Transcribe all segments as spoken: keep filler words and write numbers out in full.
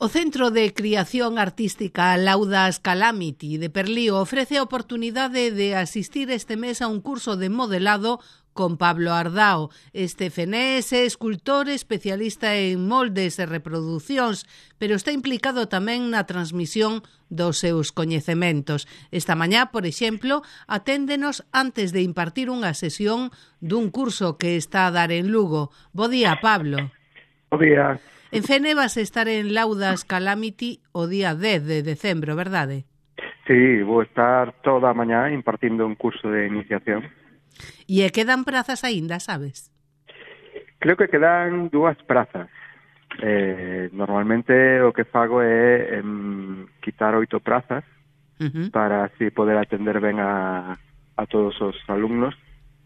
O Centro de Criación Artística Laudas Calamity de Perlío ofrece a oportunidade de asistir este mes a un curso de modelado con Pablo Ardao, este fenés é escultor especialista en moldes e reproducións, pero está implicado tamén na transmisión dos seus coñecementos. Esta mañá, por exemplo, aténdenos antes de impartir unha sesión dun curso que está a dar en Lugo. Bo día, Pablo. Bo día. En Fene vas estar en Laudas Calamity o día dez de decembro, verdade? Sí, vou estar toda a mañá impartindo un curso de iniciación. E quedan prazas aínda, sabes? Creo que quedan dúas prazas. Eh, normalmente o que fago é em, quitar oito prazas uh-huh. para así poder atender ben a, a todos os alumnos.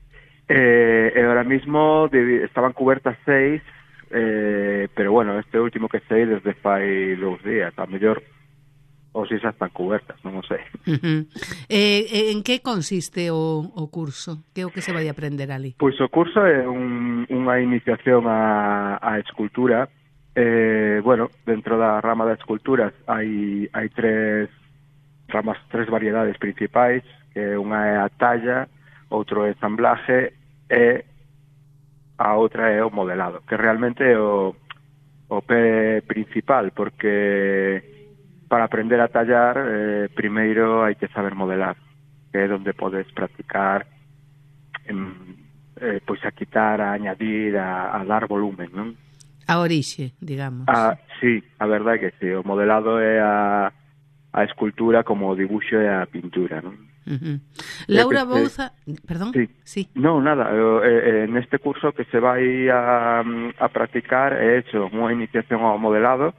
Eh, e ahora mismo de, estaban cubertas seis, eh, pero bueno, este último que sei desde fai dous días, a mellor ou se xa están cubertas, non o sei. Uh-huh. Eh, en que consiste o, o curso? Que é o que se vai aprender ali? Pois o curso é un, unha iniciación á, á escultura. Eh, bueno, dentro da rama da esculturas hai, hai tres ramas, tres variedades principais, que unha é a talla, outro é ensamblaje e a outra é o modelado, que realmente é o, o pé principal, porque para aprender a tallar, eh, primeiro hai que saber modelar, que é onde podes practicar, en, eh, pois a quitar, a añadir, a, a dar volumen, non? A orixe, digamos. Ah, sí, a verdade é que sí, o modelado é a, a escultura como o dibuixo é a pintura, non? Uh-huh. Laura Bouza, perdón? Sí. sí. No, nada, eh, en este curso que se vai a, a practicar é hecho unha iniciación ao modelado.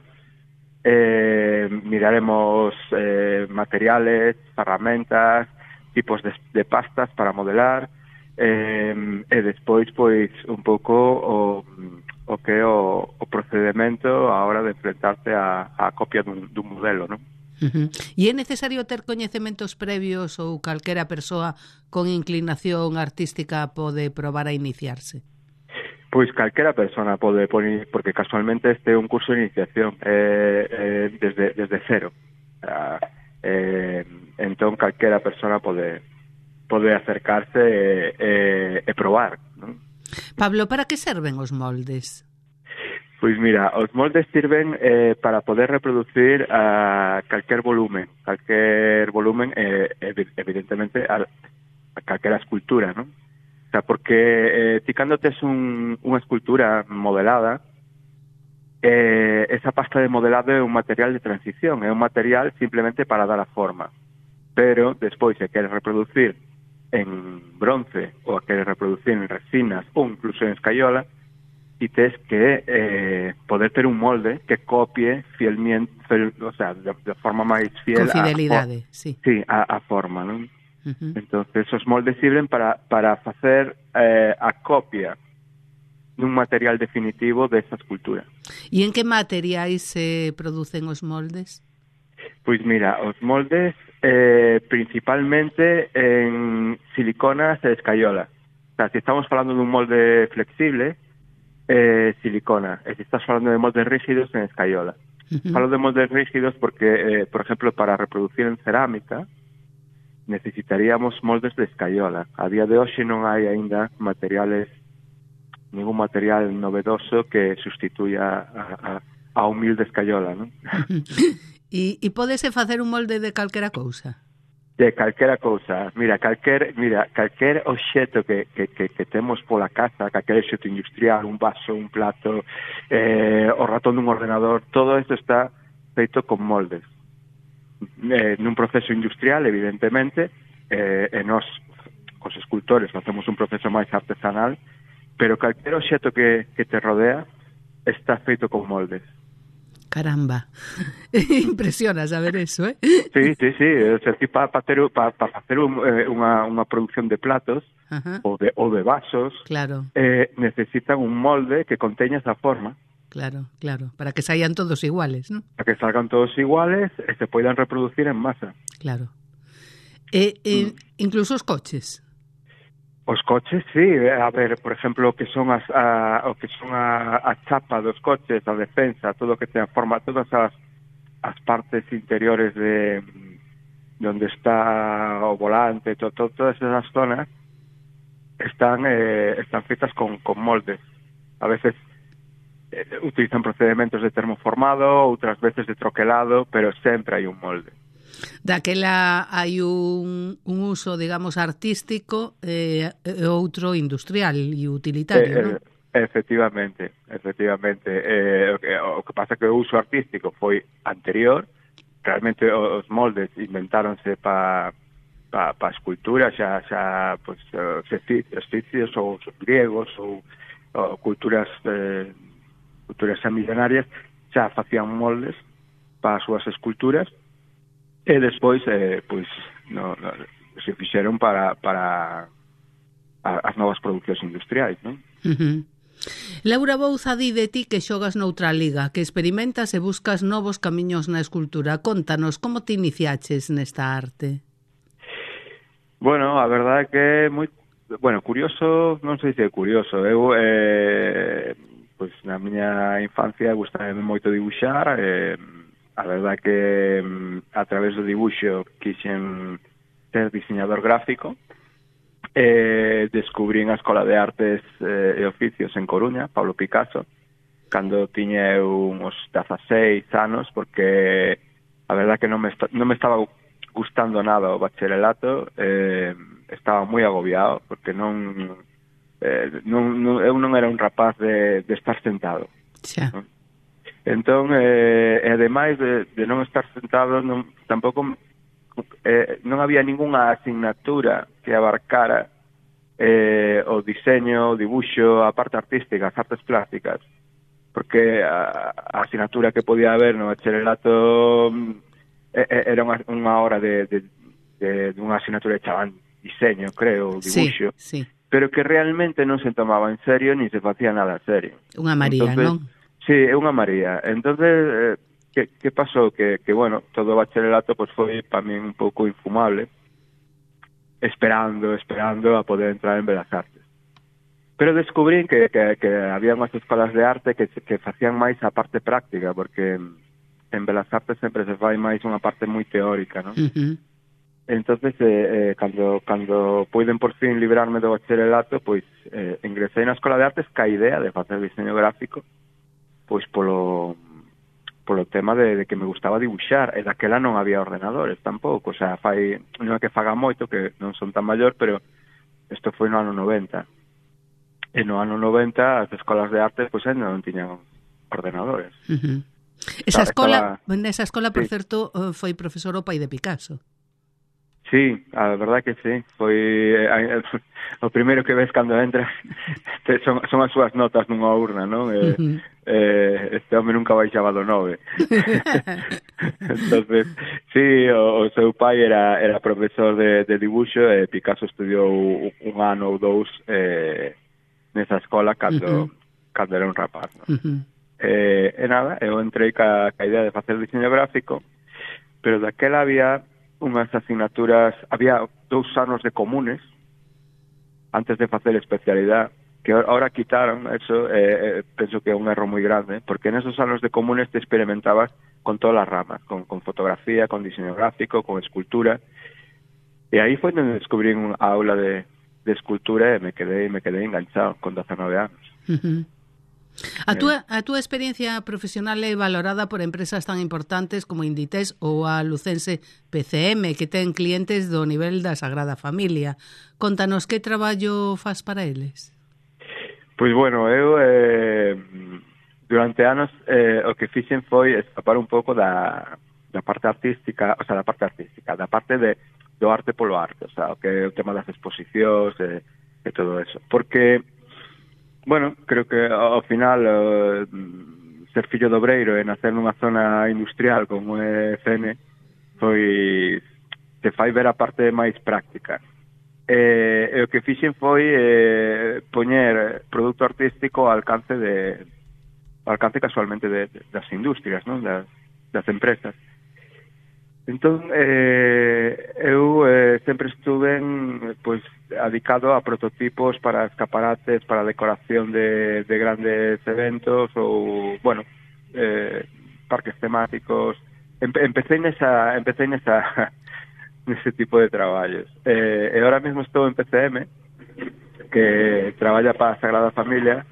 Eh, miraremos eh, materiales, herramientas, tipos de, de pastas para modelar eh, e despois pois un pouco o, o que é o, o procedimento a hora de enfrentarte a, a copia dun, dun modelo, non? Uh-huh. E é necesario ter coñecementos previos ou calquera persoa con inclinación artística pode probar a iniciarse? Pois calquera persona pode poner, porque casualmente este é un curso de iniciación eh, eh, desde, desde cero. Uh, eh, entón calquera persona pode pode acercarse e, e, e probar, non? Pablo, para que serven os moldes? Pois mira, os moldes sirven eh, para poder reproducir a uh, calquer volumen, calquer volumen, eh, evidentemente, a, a calquera escultura, non? O sea, porque eh, ti cando tes un, unha escultura modelada, eh, esa pasta de modelado é un material de transición, é un material simplemente para dar a forma. Pero despois, se queres reproducir en bronce ou queres reproducir en resinas ou incluso en escayola, e tes que eh, poder ter un molde que copie fielmente, o sea, de, de forma máis fiel con fidelidade, a, sí. Sí, a, a forma, non? Uh-huh. Entonces, os moldes sirven para, para facer eh, a copia dun material definitivo desa escultura. E en que materiais se producen os moldes? Pois mira, os moldes eh, principalmente en siliconas e escayola. O sea, se estamos falando dun molde flexible, eh, silicona. E se estás falando de moldes rígidos, en escayola. Uh-huh. Falo de moldes rígidos porque, eh, por exemplo, para reproducir en cerámica, necesitaríamos moldes de escayola. A día de hoxe non hai aínda materiales, ningún material novedoso que sustituya a, a, a humilde escayola, non? E, e podese facer un molde de calquera cousa? De calquera cousa. Mira, calquer, mira, calquer obxeto que, que, que, que temos pola casa, calquer obxeto industrial, un vaso, un plato, eh, o ratón dun ordenador, todo isto está feito con moldes. Eh, nun proceso industrial, evidentemente, eh, e nós, os escultores, facemos un proceso máis artesanal, pero calquer obxeto que, que te rodea está feito con moldes. Caramba, impresiona saber eso, eh? Sí, sí, sí, o sea, para pa pa, pa facer un, eh, unha, unha produción de platos uh-huh. ou, de, ou de vasos, claro. eh, necesitan un molde que conteña esa forma. Claro, claro, para que saian todos iguales, ¿no? Para que salgan todos iguales e se poidan reproducir en masa. Claro. E, e mm. incluso os coches. Os coches, sí, a ver, por exemplo, o que son as a, o que son a, a chapa dos coches, a defensa, todo o que ten forma, todas as as partes interiores de donde está o volante, to, to, todas esas zonas están eh, están feitas con, con moldes. A veces eh, utilizan procedimentos de termoformado, outras veces de troquelado, pero sempre hai un molde. Daquela hai un, un uso, digamos, artístico e eh, outro industrial e utilitario, eh, non? Efectivamente, efectivamente. Eh, o, que, o que pasa que o uso artístico foi anterior. Realmente os moldes inventáronse para pa, pa escultura, xa, xa pues, os egipcios ou os griegos ou, ou culturas eh, culturas xa millenarias xa facían moldes para as súas esculturas e despois eh, pues, no, no, se fixeron para, para as novas producións industriais, non? Uh-huh. Laura Bouza di de ti que xogas noutra liga, que experimentas e buscas novos camiños na escultura. Contanos, como te iniciaches nesta arte? Bueno, a verdade é que é moi... Bueno, curioso, non sei se é curioso. Eu, eh, pois, na miña infancia gustaba moito dibuixar. Eh, a verdade é que a través do dibuixo quixen ser diseñador gráfico. Eh, descubrín a Escola de Artes eh, e Oficios en Coruña, Pablo Picasso, cando tiña uns dezaseis anos, porque a verdad que non me, non me estaba gustando nada o bacharelato, eh, estaba moi agobiado, porque non, eh, non, non eu non era un rapaz de, de estar sentado. Xa. Non? Entón, eh, e ademais de, de non estar sentado, non, tampouco... Eh, non había ningunha asignatura que abarcara eh, o diseño, o dibuixo, a parte artística, as artes plásticas, porque a, a asignatura que podía haber no bacharelato eh, era unha, unha hora de, de, de, de unha asignatura que chamaban diseño, creo, dibuixo, sí, sí. Pero que realmente non se tomaba en serio ni se facía nada serio. Unha María, entonces, non? Sí, é unha María. Entonces... Eh, Que, que pasou? Que, que, bueno, todo o bacharelato pues, foi para mí un pouco infumable, esperando, esperando a poder entrar en Belas Artes. Pero descubrí que, que, que había unhas escolas de arte que, que facían máis a parte práctica, porque en Belas Artes sempre se fai máis unha parte moi teórica, non? Uh-huh. Entonces, eh, eh, cando, cando puiden por fin librarme do bacharelato, pois eh, ingresei na Escola de Artes ca idea de facer diseño gráfico, pois polo... polo tema de, de que me gustaba dibuixar, e daquela non había ordenadores tampouco, o sea, fai, non é que faga moito, que non son tan maior, pero isto foi no ano noventa. E no ano noventa as escolas de arte pois ainda non tiñan ordenadores. Uh-huh. Esa escola, estaba... nesa escola, por sí. certo, foi profesor o pai de Picasso. Sí, a verdade que sí, foi eh, o primeiro que ves cando entras son, son as súas notas nunha urna, non? Eh, uh-huh. eh, este home nunca baixaba do nove. Entonces, sí, o, o seu pai era, era profesor de, de dibuixo e Picasso estudiou un ano ou dous eh, nesa escola cando, uh-huh. cando era un rapaz, non? Uh-huh. Eh, e nada, eu entrei ca, ca idea de facer diseño gráfico, pero daquela había unhas asignaturas, había dous anos de comunes antes de facer especialidade, que ahora quitaron eso, eh, eh, penso que é un erro moi grande, porque en esos anos de comunes te experimentabas con todas as ramas, con, con fotografía, con diseño gráfico, con escultura, e aí foi onde descubrí unha aula de, de escultura e me quedei, me quedei enganchado con dezanove anos. Uh-huh. A túa, a túa experiencia profesional é valorada por empresas tan importantes como Inditex ou a lucense P C M, que ten clientes do nivel da Sagrada Familia. Contanos que traballo faz para eles? Pois bueno, eu eh, durante anos eh, o que fixen foi escapar un pouco da, da parte artística, o sea, da parte artística, da parte de, do arte polo arte, o sea, o que é o tema das exposicións e, e todo eso. Porque bueno, creo que ao final uh, ser fillo de obreiro e nacer nunha zona industrial como é Fene foi te fai ver a parte máis práctica. E, e o que fixen foi eh, poñer produto artístico ao alcance de ao alcance casualmente de, de, das industrias, non? Das, das empresas. Entón, eh, eu eh, sempre estuve en, pues, adicado a prototipos para escaparates, para decoración de, de grandes eventos ou, bueno, eh, parques temáticos, empe, empecé nesa, empecé nesa nese tipo de traballos. Eh, e ahora mesmo estou en P C M, que traballa para a Sagrada Familia,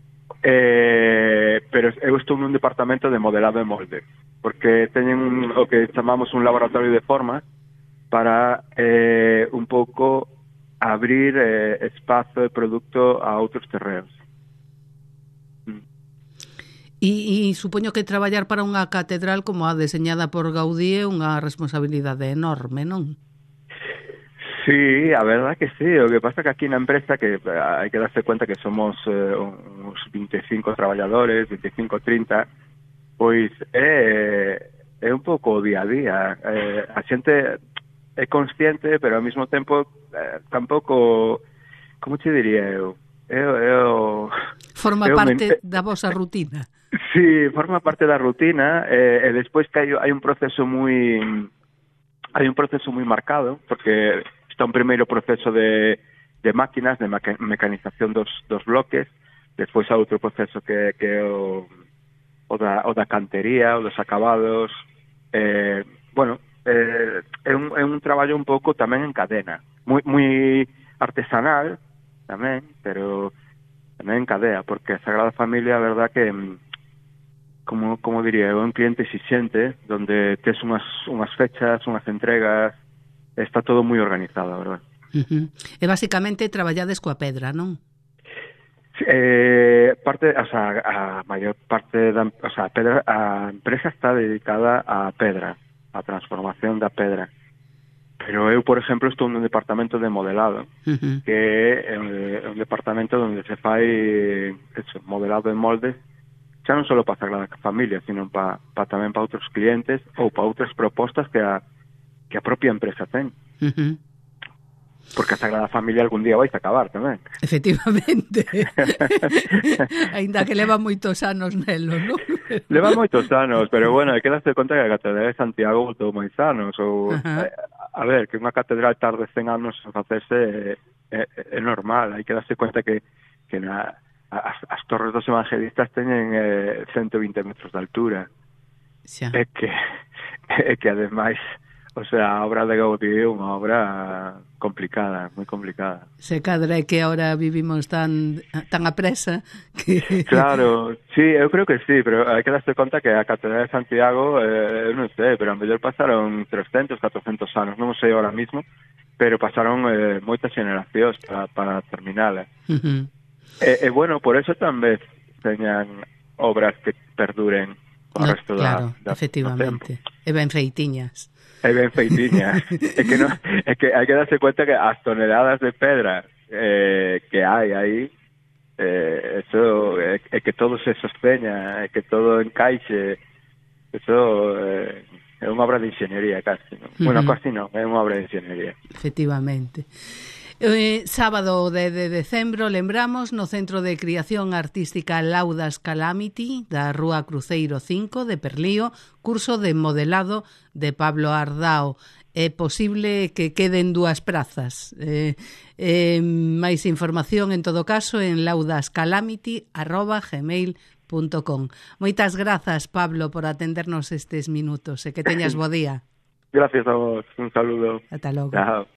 eh, pero eu estou nun departamento de modelado e molde, porque teñen un, o que chamamos un laboratorio de formas para eh, un pouco abrir eh, espazo de produto a outros terreos. E, e supoño que traballar para unha catedral como a deseñada por Gaudí é unha responsabilidade enorme, non? Sí, a verdad que sí. O que pasa que aquí na empresa, que hai que darse cuenta que somos eh, uns veinticinco traballadores, veinticinco, trinta, pois é, é un pouco o día a día. Eh, a xente é consciente, pero ao mesmo tempo eh, tampouco, como te diría eu? Eu, eu Forma eu parte me... da vosa rutina. Sí, forma parte da rutina, eh, e despois que hai, hai un proceso moi hai un proceso moi marcado, porque está un primeiro proceso de, de máquinas, de meca, mecanización dos, dos bloques, despois há outro proceso que, que é o, o, da, o da cantería, o dos acabados, eh, bueno, eh, é, un, é un traballo un pouco tamén en cadena, moi, moi artesanal tamén, pero tamén en cadea, porque a Sagrada Familia, a verdad que como como diría, é un cliente exixente, donde tes unhas, unhas fechas, unhas entregas, está todo moi organizado, a verdad. Uh-huh. E basicamente traballades coa pedra, non? Eh, parte, o sea, a maior parte da, o sea, a pedra, a empresa está dedicada á pedra, á transformación da pedra. Pero eu, por exemplo, estou nun departamento de modelado, uh-huh. que é un, un departamento onde se fai eso, modelado en moldes, xa non só para a Sagrada Familia, sino pa, pa tamén para outros clientes ou para outras propostas que a, que a propia empresa ten. Uh-huh. Porque a Sagrada Familia algún día vais a acabar tamén. Efectivamente. Ainda que leva moitos anos nelo, non? Leva moitos anos, pero bueno, hai que darse conta que a Catedral de Santiago voltou máis anos. Ou, uh-huh. a, a ver, que unha catedral tarde cen anos en facerse é, é, é normal. Hai que darse conta que, que na... As, as torres dos evangelistas teñen eh, ciento veinte metros de altura. Xa. É que, é que ademais, o sea, a obra de Gaudí é unha obra complicada, moi complicada. Se cadra é que ahora vivimos tan tan a presa que... Claro, sí, eu creo que sí, pero hai que darse conta que a Catedral de Santiago, eh, eu non sei, pero a mellor pasaron trescentos, catrocentos anos, non sei ahora mismo, pero pasaron eh, moitas generacións para, para terminala. Uh-huh. E, e bueno, por eso tamén teñan obras que perduren o no, resto claro, da, da efectivamente. E ben feitiñas. E ben feitiñas. é que no, é que hai que darse cuenta que as toneladas de pedra eh, que hai aí, eh, eso é, é que todo se sosteña, é que todo encaixe, eso eh, é unha obra de inxeniería casi, non? Uh-huh. Bueno, casi non, é unha obra de inxeniería. Efectivamente. Eh, sábado de, de decembro, lembramos, no Centro de Criación Artística Laudas Calamity da Rúa Cruceiro cinco de Perlío, curso de modelado de Pablo Ardao. É posible que queden dúas prazas. Eh, eh, máis información, en todo caso, en laudascalamity arroba gmail punto com. Moitas grazas, Pablo, por atendernos estes minutos e que teñas bo día. Gracias a vos, un saludo. Ata logo. Chao.